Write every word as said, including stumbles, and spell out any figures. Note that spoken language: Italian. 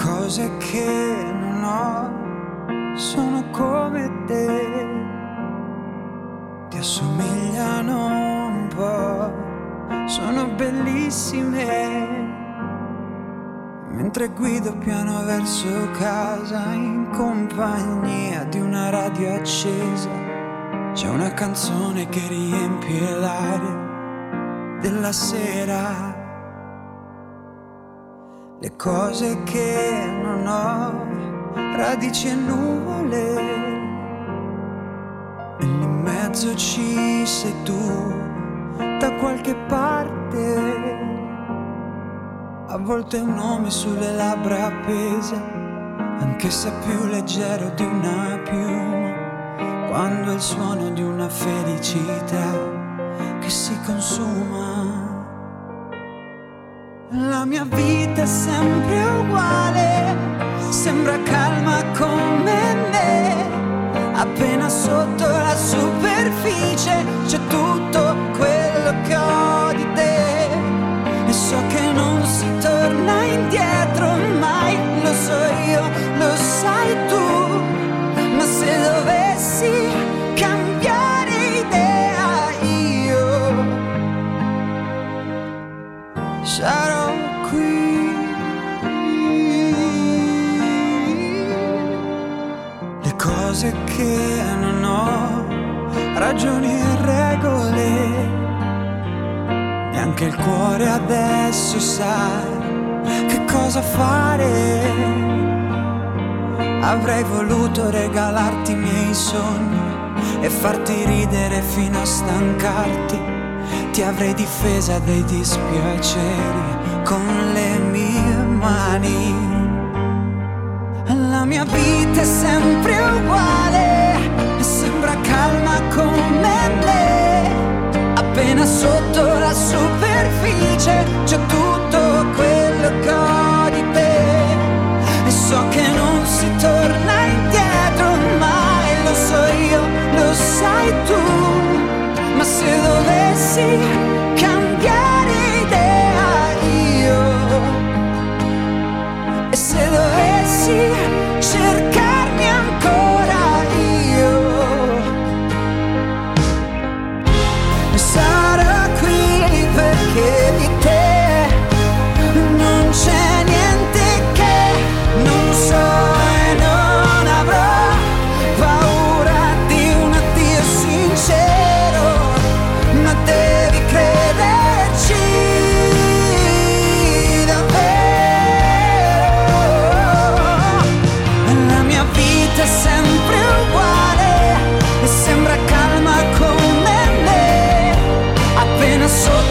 cose che non ho sono come te, ti assomigliano un po', sono bellissime. Mentre guido piano verso casa in compagnia di una radio accesa, c'è una canzone che riempie l'aria della sera. Le cose che non ho, radici e nuvole, e lì in mezzo ci sei tu, da qualche parte. A volte un nome sulle labbra pesa, anche se è più leggero di una piuma, quando è il suono di una felicità che si consuma. La mia vita è sempre uguale, sembra calma come me, appena sotto la superficie c'è tutto quello che ho di te. E so che non si torna indietro mai, lo so io, lo sai tu, ma se dovessi cambiare idea io sarò qui. Le cose che non ho, ragioni e regole, neanche il cuore adesso sa che cosa fare. Avrei voluto regalarti i miei sogni e farti ridere fino a stancarti. Ti avrei difesa dai dispiaceri con le mie mani. La mia vita è sempre uguale e sembra calma come me, appena sotto la superficie c'è tutto quello che ho di te. E so che non si torna indietro mai, lo so io, lo sai tu, ma se dovessi cambiare idea io, e se dovessi cercarmi ancora io, sarò qui perché di te non c'è niente che non so e non avrò paura di un addio sincero, ma devi crederci davvero. La mia vita è sempre uguale e sembra calma come me, appena sotto